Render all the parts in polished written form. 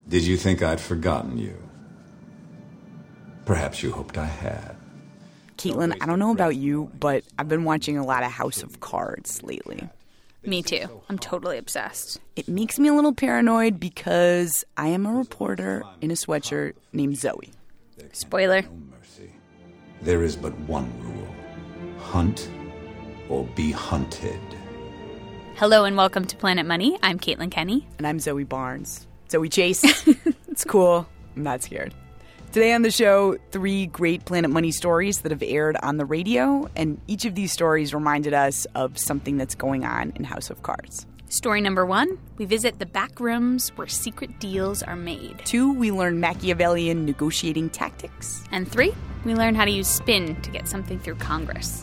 Did you think I'd forgotten you? Perhaps you hoped I had. Caitlin, I don't know about you, but I've been watching a lot of House of Cards lately. Me too. I'm totally obsessed. It makes me a little paranoid because I am a reporter in a sweatshirt named Zoe. Spoiler. No mercy. There is but one rule. Hunt or be hunted. Hello and welcome to Planet Money. I'm Caitlin Kenny. And I'm Zoe Barnes. Zoe Chase. It's cool. I'm not scared. Today on the show, 3 great Planet Money stories that have aired on the radio, and each of these stories reminded us of something that's going on in House of Cards. Story number 1, we visit the back rooms where secret deals are made. 2, we learn Machiavellian negotiating tactics. And 3, we learn how to use spin to get something through Congress.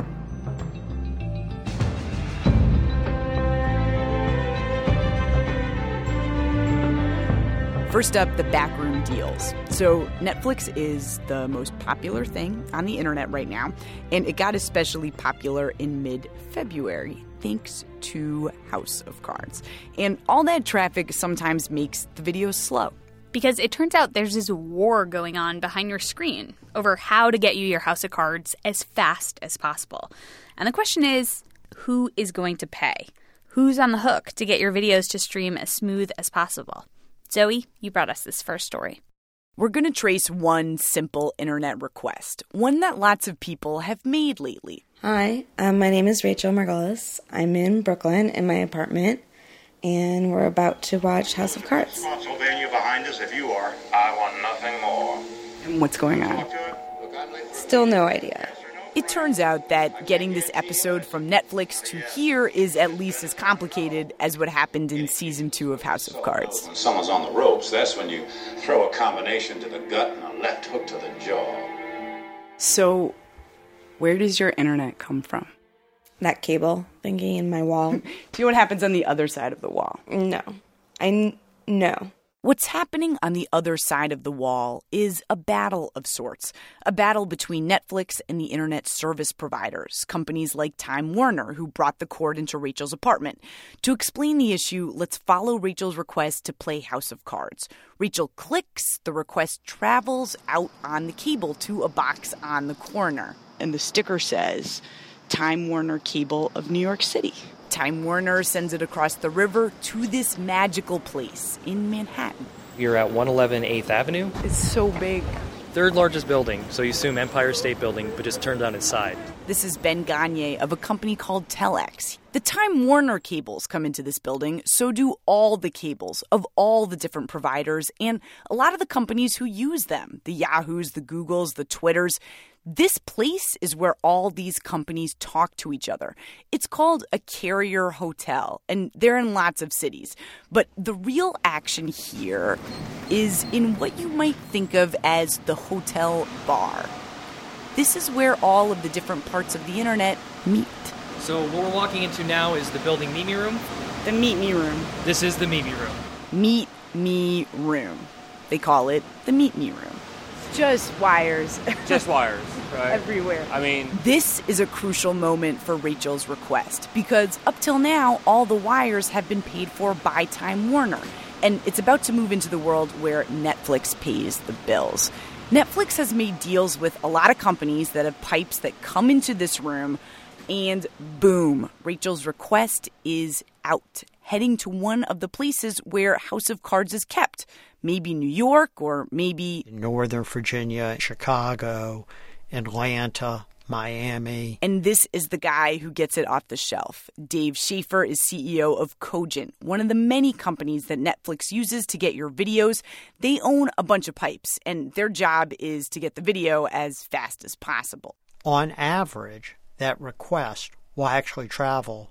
First up, the backroom deals. So Netflix is the most popular thing on the internet right now, and it got especially popular in mid-February thanks to House of Cards. And all that traffic sometimes makes the videos slow. Because it turns out there's this war going on behind your screen over how to get you your House of Cards as fast as possible. And the question is, who is going to pay? Who's on the hook to get your videos to stream as smooth as possible? Zoe, you brought us this first story. We're going to trace one simple internet request, one that lots of people have made lately. Hi, my name is Rachel Margolis. I'm in Brooklyn in my apartment, and we're about to watch House of Cards. Pennsylvania behind us if you are. I want nothing more. And what's going on? Still no idea. It turns out that getting this episode from Netflix to here is at least as complicated as what happened in Season 2 of House of Cards. When someone's on the ropes, that's when you throw a combination to the gut and a left hook to the jaw. So, where does your internet come from? That cable thingy in my wall. Do you know what happens on the other side of the wall? No. No. What's happening on the other side of the wall is a battle of sorts, a battle between Netflix and the internet service providers, companies like Time Warner, who brought the cord into Rachel's apartment. To explain the issue, let's follow Rachel's request to play House of Cards. Rachel clicks, the request travels out on the cable to a box on the corner. And the sticker says, Time Warner Cable of New York City. Time Warner sends it across the river to this magical place in Manhattan. You're at 111 8th Avenue. It's so big. Third largest building, so you assume Empire State Building, but just turned on its side. This is Ben Gagne of a company called Telex. The Time Warner cables come into this building, so do all the cables of all the different providers and a lot of the companies who use them, the Yahoos, the Googles, the Twitters. This place is where all these companies talk to each other. It's called a carrier hotel, and they're in lots of cities. But the real action here is in what you might think of as the hotel bar. This is where all of the different parts of the internet meet. So what we're walking into now is the building Meet Me Room. The Meet Me Room. This is the Meet Me Room. Meet Me Room. They call it the Meet Me Room. Just wires. Just wires, right? Everywhere. I mean, this is a crucial moment for Rachel's request because up till now, all the wires have been paid for by Time Warner. And it's about to move into the world where Netflix pays the bills. Netflix has made deals with a lot of companies that have pipes that come into this room, and boom, Rachel's request is out, heading to one of the places where House of Cards is kept. Maybe New York, or maybe Northern Virginia, Chicago, Atlanta, Miami. And this is the guy who gets it off the shelf. Dave Schaefer is CEO of Cogent, one of the many companies that Netflix uses to get your videos. They own a bunch of pipes, and their job is to get the video as fast as possible. On average, that request will actually travel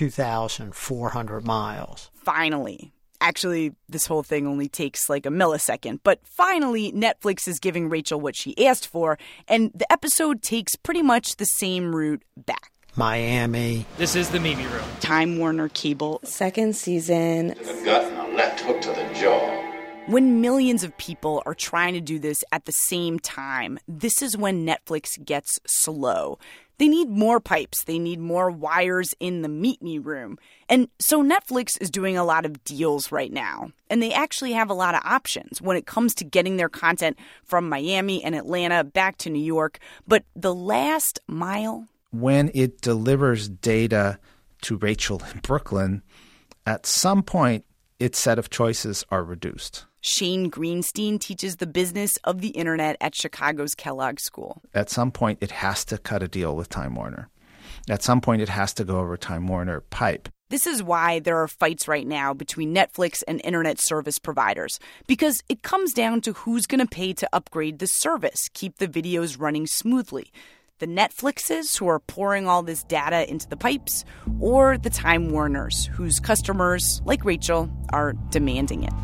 2,400 miles. Finally. Actually, this whole thing only takes like a millisecond. But finally, Netflix is giving Rachel what she asked for, and the episode takes pretty much the same route back. Miami. This is the Meet Me Room. Time Warner Cable. Second season. To the gut and a left hook to the jaw. When millions of people are trying to do this at the same time, this is when Netflix gets slow. They need more pipes. They need more wires in the meet me room. And so Netflix is doing a lot of deals right now. And they actually have a lot of options when it comes to getting their content from Miami and Atlanta back to New York. But the last mile... When it delivers data to Rachel in Brooklyn, at some point, its set of choices are reduced. Shane Greenstein teaches the business of the internet at Chicago's Kellogg School. At some point, it has to cut a deal with Time Warner. At some point, it has to go over Time Warner pipe. This is why there are fights right now between Netflix and internet service providers, because it comes down to who's going to pay to upgrade the service, keep the videos running smoothly. The Netflixes, who are pouring all this data into the pipes, or the Time Warners, whose customers, like Rachel, are demanding it.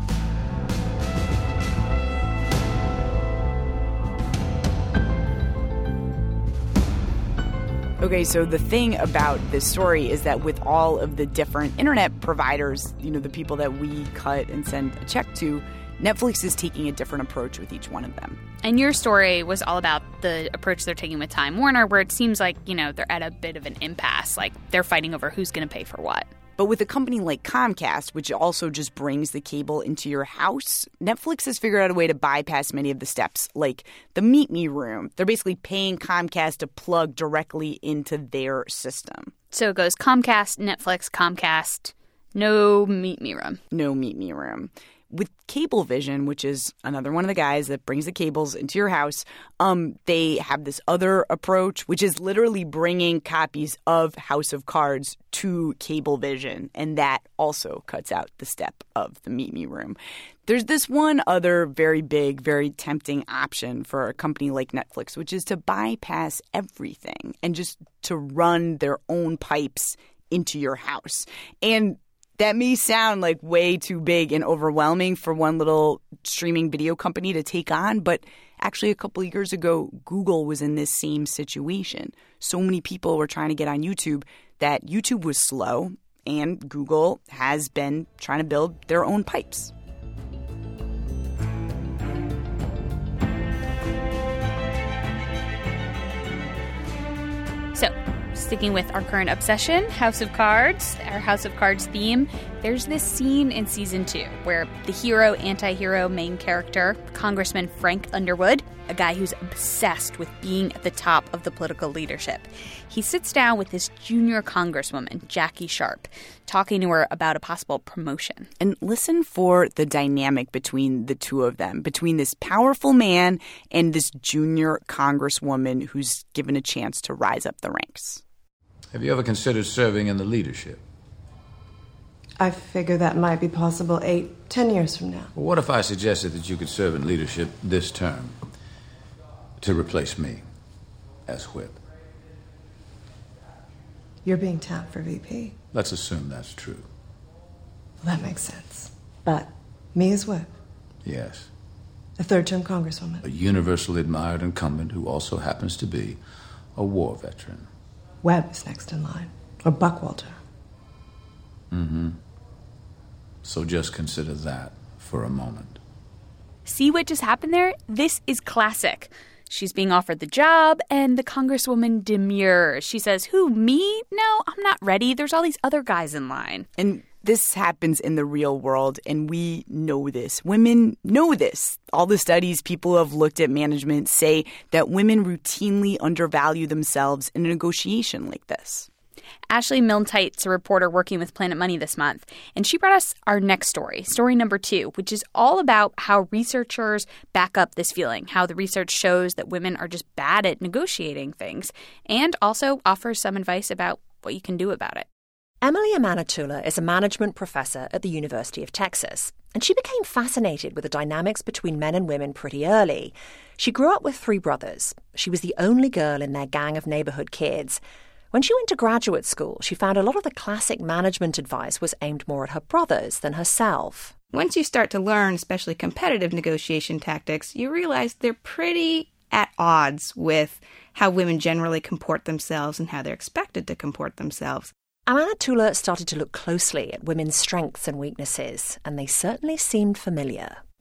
Okay, so the thing about this story is that with all of the different internet providers, the people that we cut and send a check to, Netflix is taking a different approach with each one of them. And your story was all about the approach they're taking with Time Warner, where it seems like, they're at a bit of an impasse. Like, they're fighting over who's going to pay for what. But with a company like Comcast, which also just brings the cable into your house, Netflix has figured out a way to bypass many of the steps, like the Meet Me room. They're basically paying Comcast to plug directly into their system. So it goes Comcast, Netflix, Comcast, no Meet Me room. No Meet Me room. With Cablevision, which is another one of the guys that brings the cables into your house, they have this other approach, which is literally bringing copies of House of Cards to Cablevision, and that also cuts out the step of the Meet Me room. There's this one other very big, very tempting option for a company like Netflix, which is to bypass everything and just to run their own pipes into your house. And that may sound like way too big and overwhelming for one little streaming video company to take on, but actually a couple of years ago, Google was in this same situation. So many people were trying to get on YouTube that YouTube was slow, and Google has been trying to build their own pipes. So, sticking with our current obsession, House of Cards, our House of Cards theme, there's this scene in Season 2 where the hero, anti-hero main character, Congressman Frank Underwood, a guy who's obsessed with being at the top of the political leadership, he sits down with this junior congresswoman, Jackie Sharp, talking to her about a possible promotion. And listen for the dynamic between the two of them, between this powerful man and this junior congresswoman who's given a chance to rise up the ranks. Have you ever considered serving in the leadership? I figure that might be possible 8-10 years from now. Well, what if I suggested that you could serve in leadership this term to replace me as whip? You're being tapped for VP. Let's assume that's true. Well, that makes sense. But me as whip? Yes. A third-term congresswoman. A universally admired incumbent who also happens to be a war veteran. Webb is next in line. Or Buckwalter. Mm-hmm. So just consider that for a moment. See what just happened there? This is classic. She's being offered the job, and the congresswoman demurs. She says, who, me? No, I'm not ready. There's all these other guys in line. And this happens in the real world, and we know this. Women know this. All the studies people who have looked at management say that women routinely undervalue themselves in a negotiation like this. Ashley Milne-Teit's a reporter working with Planet Money this month, and she brought us our next story number 2, which is all about how researchers back up this feeling, how the research shows that women are just bad at negotiating things, and also offers some advice about what you can do about it. Emily Amanatullah is a management professor at the University of Texas, and she became fascinated with the dynamics between men and women pretty early. She grew up with 3 brothers. She was the only girl in their gang of neighborhood kids. When she went to graduate school, she found a lot of the classic management advice was aimed more at her brothers than herself. Once you start to learn, especially competitive negotiation tactics, you realize they're pretty at odds with how women generally comport themselves and how they're expected to comport themselves. Amanatullah started to look closely at women's strengths and weaknesses, and they certainly seemed familiar.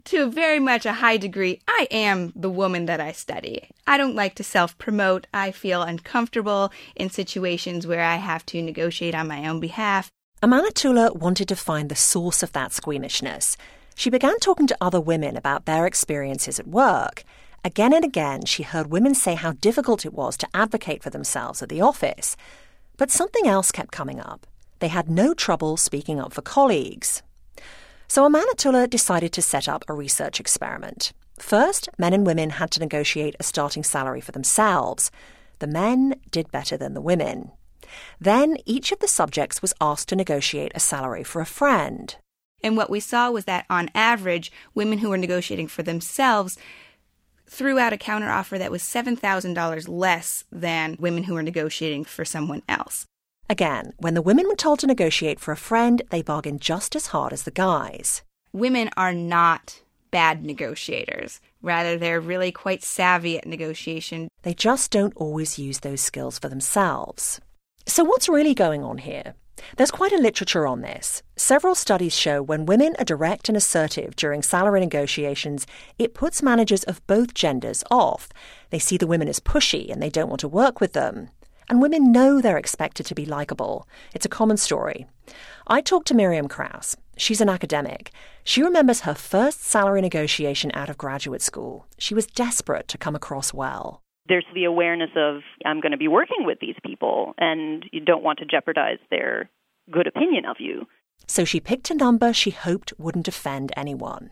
to very much a high degree, I am the woman that I study. I don't like to self-promote. I feel uncomfortable in situations where I have to negotiate on my own behalf. Amanatullah wanted to find the source of that squeamishness. She began talking to other women about their experiences at work. Again and again, she heard women say how difficult it was to advocate for themselves at the office. But something else kept coming up. They had no trouble speaking up for colleagues. So Amanatullah decided to set up a research experiment. First, men and women had to negotiate a starting salary for themselves. The men did better than the women. Then each of the subjects was asked to negotiate a salary for a friend. And what we saw was that, on average, women who were negotiating for themselves threw out a counteroffer that was $7,000 less than women who were negotiating for someone else. Again, when the women were told to negotiate for a friend, they bargained just as hard as the guys. Women are not bad negotiators. Rather, they're really quite savvy at negotiation. They just don't always use those skills for themselves. So what's really going on here? There's quite a literature on this. Several studies show when women are direct and assertive during salary negotiations, it puts managers of both genders off. They see the women as pushy and they don't want to work with them. And women know they're expected to be likable. It's a common story. I talked to Miriam Krause. She's an academic. She remembers her first salary negotiation out of graduate school. She was desperate to come across well. There's the awareness of, I'm going to be working with these people, and you don't want to jeopardize their good opinion of you. So she picked a number she hoped wouldn't offend anyone.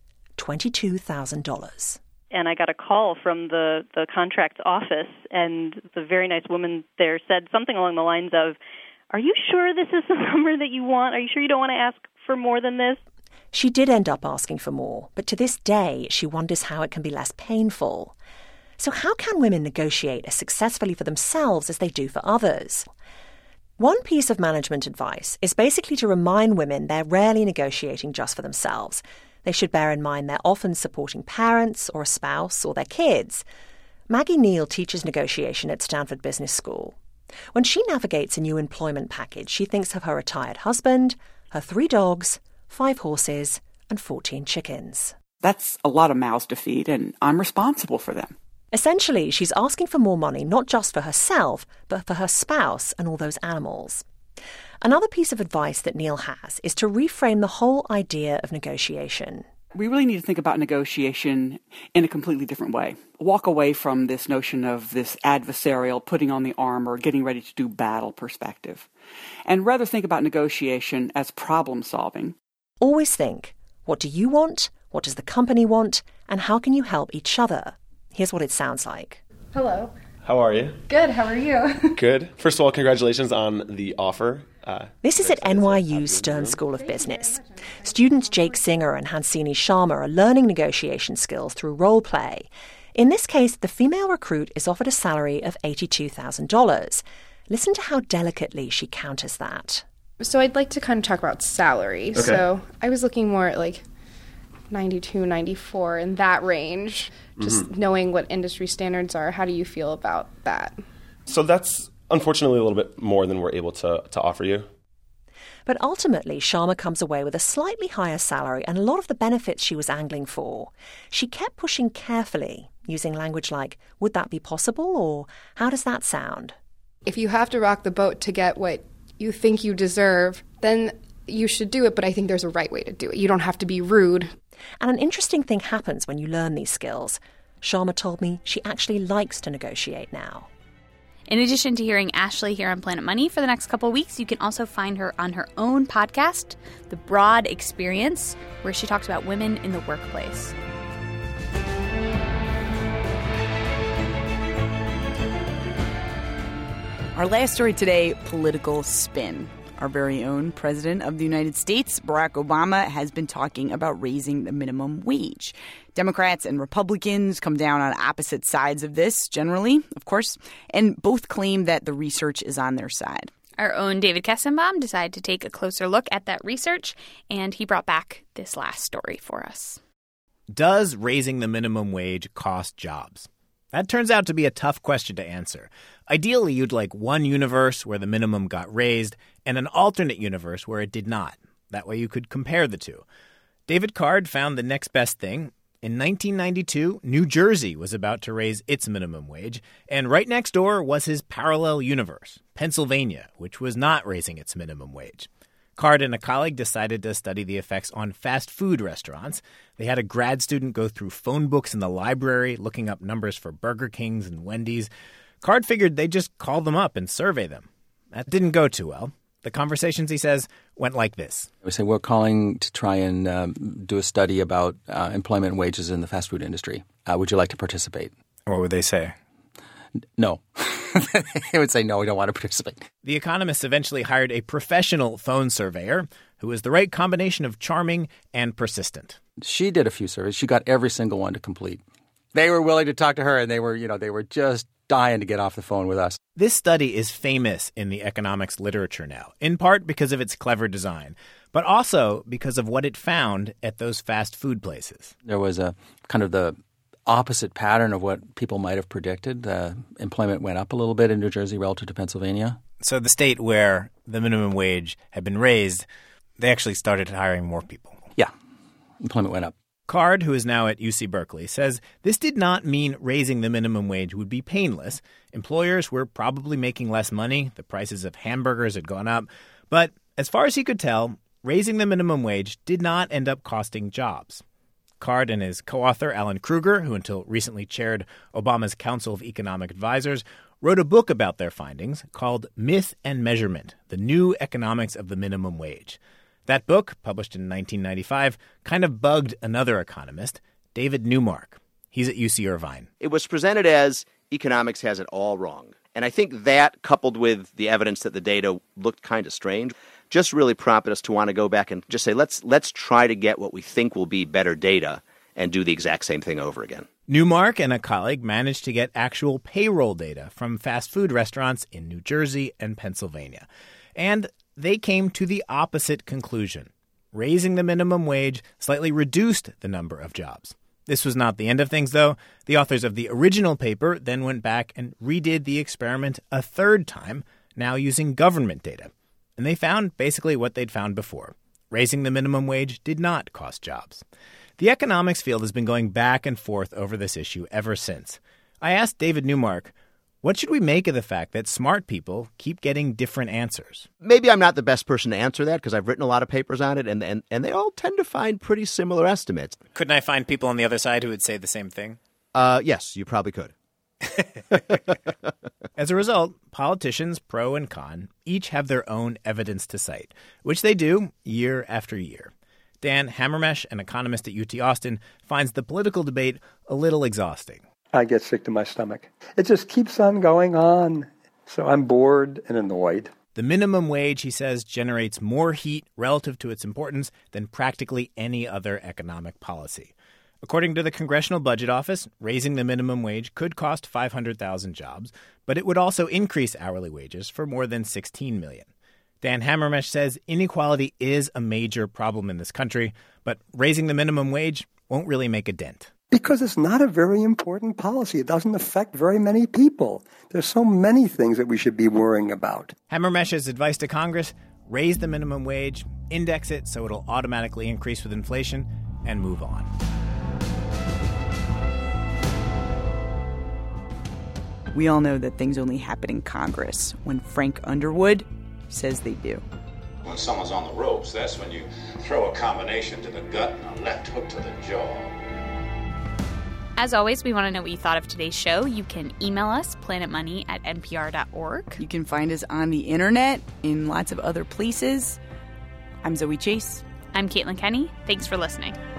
$22,000. And I got a call from the contracts office, and the very nice woman there said something along the lines of, are you sure this is the number that you want? Are you sure you don't want to ask for more than this? She did end up asking for more, but to this day, she wonders how it can be less painful. So how can women negotiate as successfully for themselves as they do for others? One piece of management advice is basically to remind women they're rarely negotiating just for themselves. They should bear in mind they're often supporting parents or a spouse or their kids. Maggie Neal teaches negotiation at Stanford Business School. When she navigates a new employment package, she thinks of her retired husband, her 3 dogs, 5 horses, and 14 chickens. That's a lot of mouths to feed, and I'm responsible for them. Essentially, she's asking for more money not just for herself, but for her spouse and all those animals. Another piece of advice that Neal has is to reframe the whole idea of negotiation. We really need to think about negotiation in a completely different way. Walk away from this notion of this adversarial, putting on the armor, getting ready to do battle perspective, and rather think about negotiation as problem solving. Always think, what do you want? What does the company want? And how can you help each other? Here's what it sounds like. Hello. How are you? Good. How are you? Good. First of all, congratulations on the offer. This is at NYU's Stern School of Business. Students Jake Singer and Hansini Sharma are learning negotiation skills through role play. In this case, the female recruit is offered a salary of $82,000. Listen to how delicately she counters that. So I'd like to kind of talk about salary. Okay. So I was looking more at like 92, 94, in that range. Just knowing what industry standards are, how do you feel about that? So that's unfortunately a little bit more than we're able to offer you. But ultimately, Sharma comes away with a slightly higher salary and a lot of the benefits she was angling for. She kept pushing carefully, using language like, would that be possible? Or how does that sound? If you have to rock the boat to get what you think you deserve, then you should do it, but I think there's a right way to do it. You don't have to be rude. And an interesting thing happens when you learn these skills. Sharma told me she actually likes to negotiate now. In addition to hearing Ashley here on Planet Money for the next couple of weeks, you can also find her on her own podcast, The Broad Experience, where she talks about women in the workplace. Our last story today, political spin. Our very own President of the United States, Barack Obama, has been talking about raising the minimum wage. Democrats and Republicans come down on opposite sides of this, generally, of course, and both claim that the research is on their side. Our own David Kessenbaum decided to take a closer look at that research, and he brought back this last story for us. Does raising the minimum wage cost jobs? That turns out to be a tough question to answer. Ideally, you'd like one universe where the minimum got raised and an alternate universe where it did not. That way you could compare the two. David Card found the next best thing. In 1992, New Jersey was about to raise its minimum wage, and right next door was his parallel universe, Pennsylvania, which was not raising its minimum wage. Card and a colleague decided to study the effects on fast food restaurants. They had a grad student go through phone books in the library, looking up numbers for Burger Kings and Wendy's. Card figured they'd just call them up and survey them. That didn't go too well. The conversations, he says, went like this. We say, we're calling to try and do a study about employment and wages in the fast food industry. Would you like to participate? What would they say? No. They would say, no, we don't want to participate. The economists eventually hired a professional phone surveyor who was the right combination of charming and persistent. She did a few surveys. She got every single one to complete. They were willing to talk to her, and they were just dying to get off the phone with us. This study is famous in the economics literature now, in part because of its clever design, but also because of what it found at those fast food places. There was a kind of the opposite pattern of what people might have predicted. Employment went up a little bit in New Jersey relative to Pennsylvania. So the state where the minimum wage had been raised, they actually started hiring more people. Yeah, employment went up. Card, who is now at UC Berkeley, says this did not mean raising the minimum wage would be painless. Employers were probably making less money. The prices of hamburgers had gone up. But as far as he could tell, raising the minimum wage did not end up costing jobs. Card and his co-author, Alan Krueger, who until recently chaired Obama's Council of Economic Advisors, wrote a book about their findings called Myth and Measurement: The New Economics of the Minimum Wage. That book, published in 1995, kind of bugged another economist, David Newmark. He's at UC Irvine. It was presented as economics has it all wrong. And I think that, coupled with the evidence that the data looked kind of strange, just really prompted us to want to go back and just say, let's try to get what we think will be better data and do the exact same thing over again. Newmark and a colleague managed to get actual payroll data from fast food restaurants in New Jersey and Pennsylvania. And they came to the opposite conclusion. Raising the minimum wage slightly reduced the number of jobs. This was not the end of things, though. The authors of the original paper then went back and redid the experiment a third time, now using government data. And they found basically what they'd found before. Raising the minimum wage did not cost jobs. The economics field has been going back and forth over this issue ever since. I asked David Newmark, what should we make of the fact that smart people keep getting different answers? Maybe I'm not the best person to answer that because I've written a lot of papers on it, and they all tend to find pretty similar estimates. Couldn't I find people on the other side who would say the same thing? Yes, you probably could. As a result, politicians, pro and con, each have their own evidence to cite, which they do year after year. Dan Hammermesh, an economist at UT Austin, finds the political debate a little exhausting. I get sick to my stomach. It just keeps on going on. So I'm bored and annoyed. The minimum wage, he says, generates more heat relative to its importance than practically any other economic policy. According to the Congressional Budget Office, raising the minimum wage could cost 500,000 jobs, but it would also increase hourly wages for more than 16 million. Dan Hammermesh says inequality is a major problem in this country, but raising the minimum wage won't really make a dent. Because it's not a very important policy. It doesn't affect very many people. There's so many things that we should be worrying about. Hammermesh's advice to Congress, raise the minimum wage, index it so it'll automatically increase with inflation, and move on. We all know that things only happen in Congress when Frank Underwood says they do. When someone's on the ropes, that's when you throw a combination to the gut and a left hook to the jaw. As always, we want to know what you thought of today's show. You can email us, planetmoney@npr.org. You can find us on the internet in lots of other places. I'm Zoe Chase. I'm Caitlin Kenny. Thanks for listening.